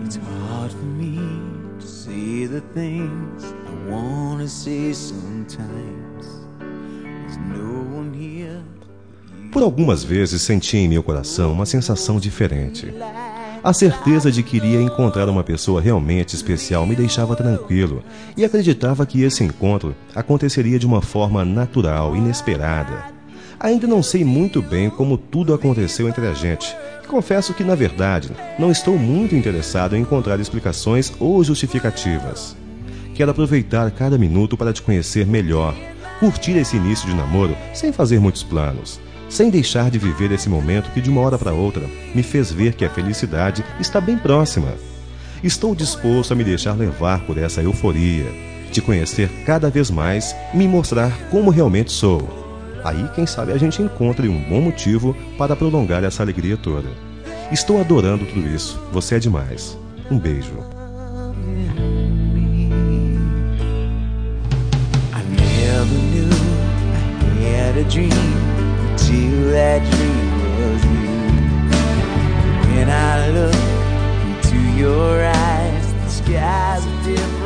It's hard for me to say the things I wanna say sometimes. There's no one here. Por algumas vezes senti em meu coração uma sensação diferente. A certeza de que iria encontrar uma pessoa realmente especial me deixava tranquilo e acreditava que esse encontro aconteceria de uma forma natural, inesperada. Ainda não sei muito bem como tudo aconteceu entre a gente. Confesso que, na verdade, não estou muito interessado em encontrar explicações ou justificativas. Quero aproveitar cada minuto para te conhecer melhor, curtir esse início de namoro sem fazer muitos planos, sem deixar de viver esse momento que de uma hora para outra me fez ver que a felicidade está bem próxima. Estou disposto a me deixar levar por essa euforia, te conhecer cada vez mais e me mostrar como realmente sou. Aí, quem sabe, a gente encontre um bom motivo para prolongar essa alegria toda. Estou adorando tudo isso. Você é demais. Um beijo. I never knew I had a dream till that dream was you. When I look into your eyes, the skies are different.